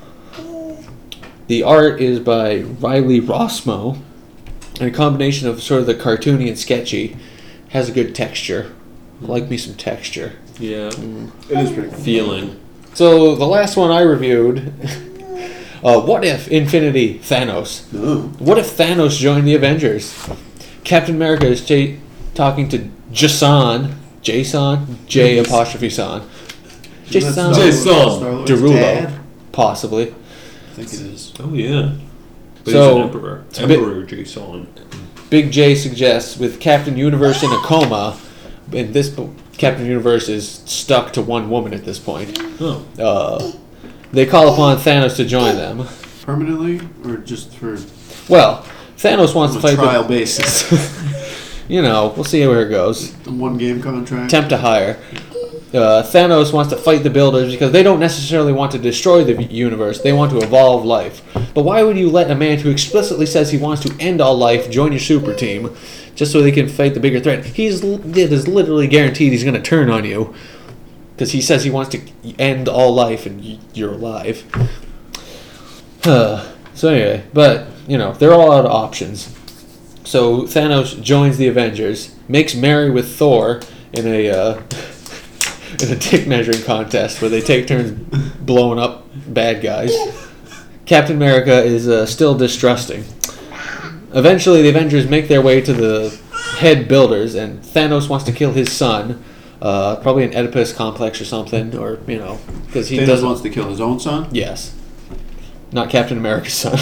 Speaker 1: The art is by Riley Rossmo, and a combination of sort of the cartoony and sketchy has a good texture. I like me some texture.
Speaker 3: Yeah.
Speaker 2: it is pretty cool.
Speaker 3: Feeling.
Speaker 1: So the last one I reviewed, what if Infinity Thanos?
Speaker 2: No.
Speaker 1: What if Thanos joined the Avengers? Captain America is talking to Jason, J apostrophe son. Jason
Speaker 3: Jason
Speaker 1: Derulo,
Speaker 2: Dad?
Speaker 1: possibly.
Speaker 2: I think it is.
Speaker 3: Oh, yeah. But
Speaker 1: So,
Speaker 3: he's an emperor.
Speaker 1: it's a bit-
Speaker 3: Emperor Jason.
Speaker 1: Big J suggests with Captain Universe in a coma, and Captain Universe is stuck to one woman at this point.
Speaker 3: Oh.
Speaker 1: They call upon Thanos to join them.
Speaker 2: Permanently, or just for
Speaker 1: Well, Thanos wants
Speaker 2: on
Speaker 1: to
Speaker 2: a
Speaker 1: fight
Speaker 2: trial basis?
Speaker 1: we'll see where it goes.
Speaker 2: A 1-game contract.
Speaker 1: Attempt to hire. Thanos wants to fight the Builders because they don't necessarily want to destroy the universe. They want to evolve life. But why would you let a man who explicitly says he wants to end all life join your super team just so they can fight the bigger threat? It is literally guaranteed he's going to turn on you because he says he wants to end all life and you're alive. So anyway, but, they're all out of options. So Thanos joins the Avengers, makes merry with Thor in a dick measuring contest where they take turns blowing up bad guys. Captain America is still distrusting. Eventually, the Avengers make their way to the head builders, and Thanos wants to kill his son, probably an Oedipus complex or something, or because he
Speaker 2: Thanos wants to kill his own son.
Speaker 1: Yes, not Captain America's son.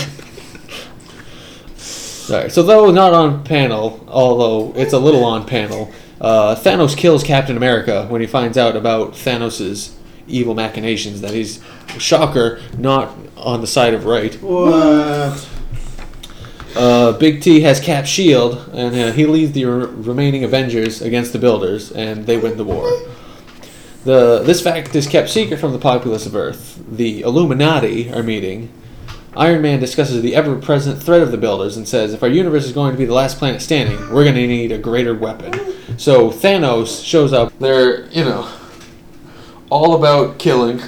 Speaker 1: Alright, so though not on panel, although it's a little on panel, Thanos kills Captain America when he finds out about Thanos' evil machinations, that he's, shocker, not on the side of right.
Speaker 2: What?
Speaker 1: Big T has Cap's shield, and he leads the remaining Avengers against the Builders, and they win the war. This fact is kept secret from the populace of Earth. The Illuminati are meeting. Iron Man discusses the ever-present threat of the Builders and says, if our universe is going to be the last planet standing, we're going to need a greater weapon. So Thanos shows up. They're, all about killing.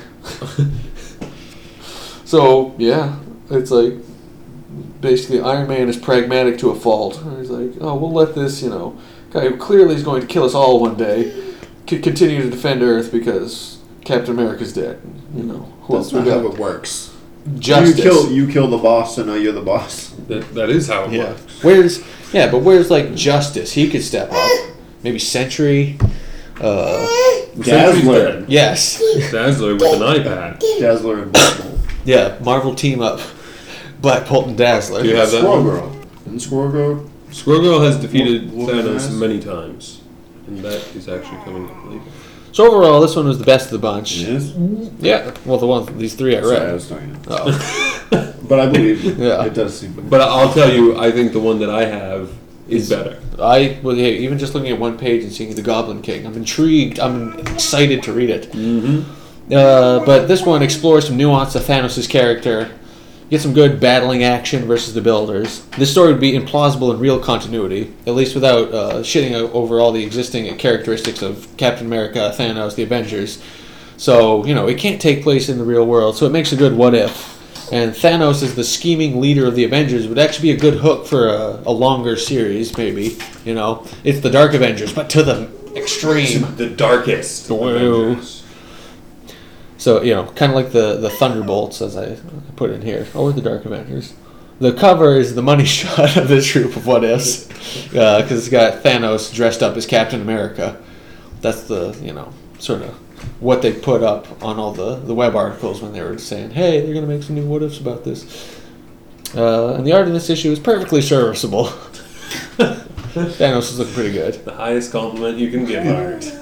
Speaker 1: So, yeah, it's like, basically Iron Man is pragmatic to a fault. He's like, we'll let this, guy who clearly is going to kill us all one day continue to defend Earth because Captain America's dead. Who else
Speaker 2: That's
Speaker 1: we
Speaker 2: not
Speaker 1: got?
Speaker 2: how it works.
Speaker 1: Justice.
Speaker 2: You kill the boss, so now you're the boss.
Speaker 3: That is how it
Speaker 1: Yeah.
Speaker 3: works.
Speaker 1: Where's like Justice? He could step up. Maybe Sentry.
Speaker 3: Sentry's
Speaker 2: Dazzler.
Speaker 3: dead.
Speaker 1: Yes.
Speaker 3: Dazzler with an iPad.
Speaker 2: Dazzler and Black Bolt.
Speaker 1: Yeah. Marvel team up. Black Bolt and Dazzler.
Speaker 3: Do you have that
Speaker 2: Squirrel
Speaker 3: one?
Speaker 2: Girl. And Squirrel Girl.
Speaker 3: Squirrel Girl has defeated
Speaker 2: Whoop his
Speaker 3: Thanos
Speaker 2: ass.
Speaker 3: many times. And that is actually coming up later.
Speaker 1: So overall, this one was the best of the bunch.
Speaker 2: Yes.
Speaker 1: Yeah. Well, these three I
Speaker 2: Sorry, I
Speaker 1: read.
Speaker 2: was talking.
Speaker 1: Oh.
Speaker 2: But I believe you.
Speaker 1: Yeah.
Speaker 2: It does seem.
Speaker 3: But I'll tell you, I think the one that I have is better.
Speaker 1: Even just looking at one page and seeing the Goblin King, I'm intrigued. I'm excited to read it.
Speaker 3: Mm-hmm.
Speaker 1: But this one explores some nuance of Thanos' character, get some good battling action versus the Builders. This story would be implausible in real continuity, at least without shitting over all the existing characteristics of Captain America, Thanos, the Avengers. So, it can't take place in the real world, so it makes a good what if. And Thanos as the scheming leader of the Avengers would actually be a good hook for a longer series, maybe. It's the Dark Avengers, but to the extreme.
Speaker 3: The darkest. Avengers.
Speaker 1: So, kind of like the Thunderbolts, as I put in here, or the Dark Avengers. The cover is the money shot of this group of what ifs, because it's got Thanos dressed up as Captain America. That's the, sort of what they put up on all the web articles when they were saying, hey, they're going to make some new what ifs about this. And the art in this issue is perfectly serviceable. Thanos is looking pretty good.
Speaker 3: The highest compliment you can give art.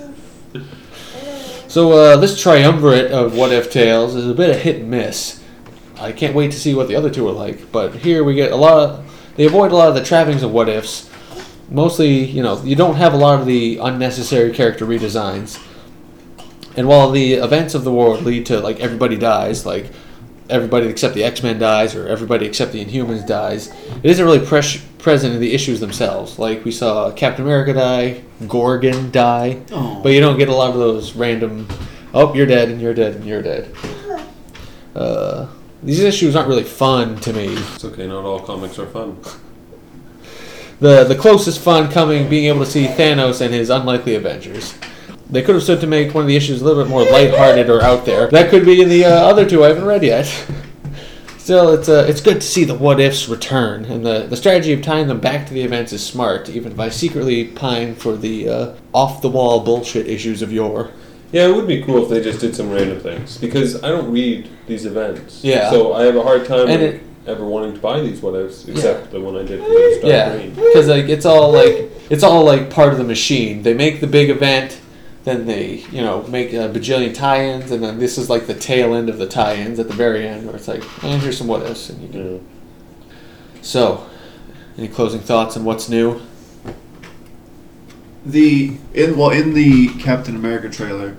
Speaker 1: So this triumvirate of what if tales is a bit of hit and miss. I can't wait to see what the other two are like, but here we get they avoid a lot of the trappings of what ifs. Mostly, you don't have a lot of the unnecessary character redesigns. And while the events of the war lead to, everybody dies, everybody except the X-Men dies, or everybody except the Inhumans dies, it isn't really present in the issues themselves. Like, we saw Captain America die, Gorgon die, but you don't get a lot of those random, oh, you're dead, and you're dead, and you're dead. These issues aren't really fun to me.
Speaker 3: It's okay, not all comics are fun.
Speaker 1: The closest fun being able to see Thanos and his unlikely Avengers. They could have stood to make one of the issues a little bit more lighthearted or out there. That could be in the other two I haven't read yet. Still, it's good to see the what-ifs return, and the strategy of tying them back to the events is smart, even if I secretly pine for the off-the-wall bullshit issues of yore.
Speaker 3: Yeah, it would be cool if they just did some random things, because I don't read these events.
Speaker 1: Yeah.
Speaker 3: So I have a hard time ever wanting to buy these what-ifs, except the one I did for the Star Green.
Speaker 1: Because it's all part of the machine. They make the big event, then they, make a bajillion tie-ins, and then this is the tail end of the tie-ins at the very end, where it's here's some what-ifs, and you do. So, any closing thoughts on what's new?
Speaker 2: In the Captain America trailer,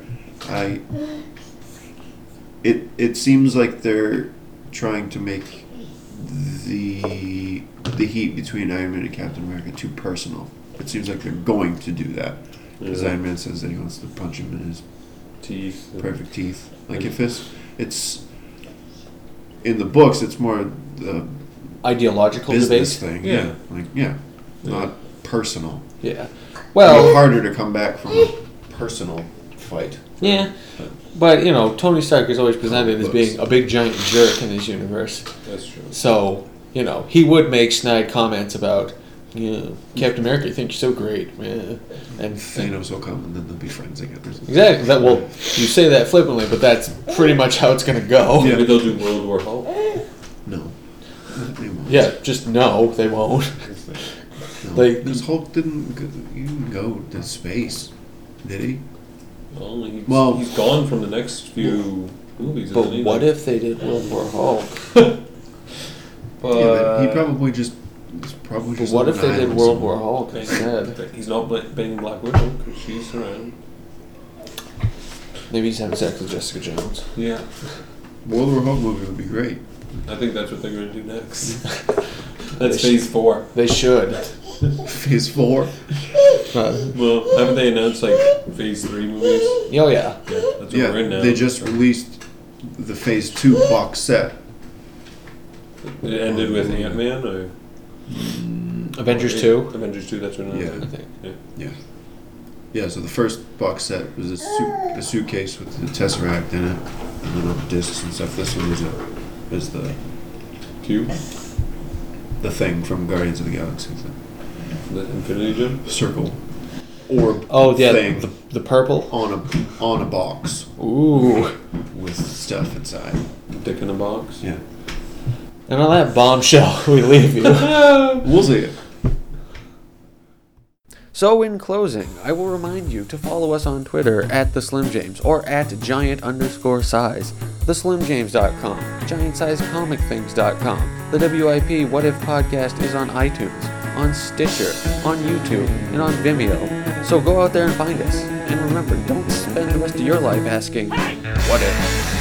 Speaker 2: it seems like they're trying to make the heat between Iron Man and Captain America too personal. It seems like they're going to do that. Because Iron Man says that he wants to punch him in his
Speaker 3: teeth,
Speaker 2: perfect teeth. If it's in the books, it's more the
Speaker 1: ideological
Speaker 2: business
Speaker 1: debate
Speaker 2: thing. Not personal.
Speaker 1: Yeah, well,
Speaker 2: it's harder to come back from a personal fight.
Speaker 1: Yeah, but Tony Stark is always presented as being a big giant jerk in this universe.
Speaker 3: That's true.
Speaker 1: So he would make snide comments about. Captain America, you think you're so great, yeah. And
Speaker 2: Thanos will come and then they'll be friends again.
Speaker 1: Exactly. You say that flippantly, but that's pretty much how it's going to go.
Speaker 3: Yeah, maybe they'll do World War Hulk.
Speaker 2: No. They won't.
Speaker 1: Yeah, just no, they won't.
Speaker 2: No. Because Hulk didn't even go to space, did he?
Speaker 3: Well, he's gone from the next few movies.
Speaker 1: But what if they did World War Hulk?
Speaker 2: But he probably just.
Speaker 1: But what if they did World War Hulk instead?
Speaker 3: He's not banging Black Widow because she's around.
Speaker 1: Maybe he's having sex with Jessica Jones.
Speaker 3: Yeah.
Speaker 2: World War Hulk movie would be great.
Speaker 3: I think that's what they're going to do next. That's Phase 4.
Speaker 1: They should.
Speaker 2: Phase 4?
Speaker 3: Well, haven't they announced Phase 3 movies?
Speaker 1: Oh, yeah.
Speaker 3: Yeah, that's what we're in now.
Speaker 2: They just released the Phase 2 box set.
Speaker 3: It ended with Ant-Man, or?
Speaker 1: Avengers 2?
Speaker 3: Avengers 2, that's what it is.
Speaker 1: I think.
Speaker 2: Yeah, so the first box set was a suitcase with the Tesseract in it, and then all the discs and stuff. This one is the
Speaker 3: Cube?
Speaker 2: The thing from Guardians of the Galaxy.
Speaker 3: The Infinity Gem?
Speaker 2: Circle. Orb.
Speaker 1: Oh, yeah,
Speaker 2: thing
Speaker 1: the purple?
Speaker 2: On a box.
Speaker 1: Ooh.
Speaker 2: With stuff inside.
Speaker 3: Dick in a box?
Speaker 2: Yeah.
Speaker 1: And on that bombshell, we leave you.
Speaker 2: We'll see it.
Speaker 1: So in closing, I will remind you to follow us on Twitter at @TheSlimJames or @Giant_size, theslimjames.com, GiantSizeComicThings.com. The WIP What If podcast is on iTunes, on Stitcher, on YouTube, and on Vimeo. So go out there and find us. And remember, don't spend the rest of your life asking, what if?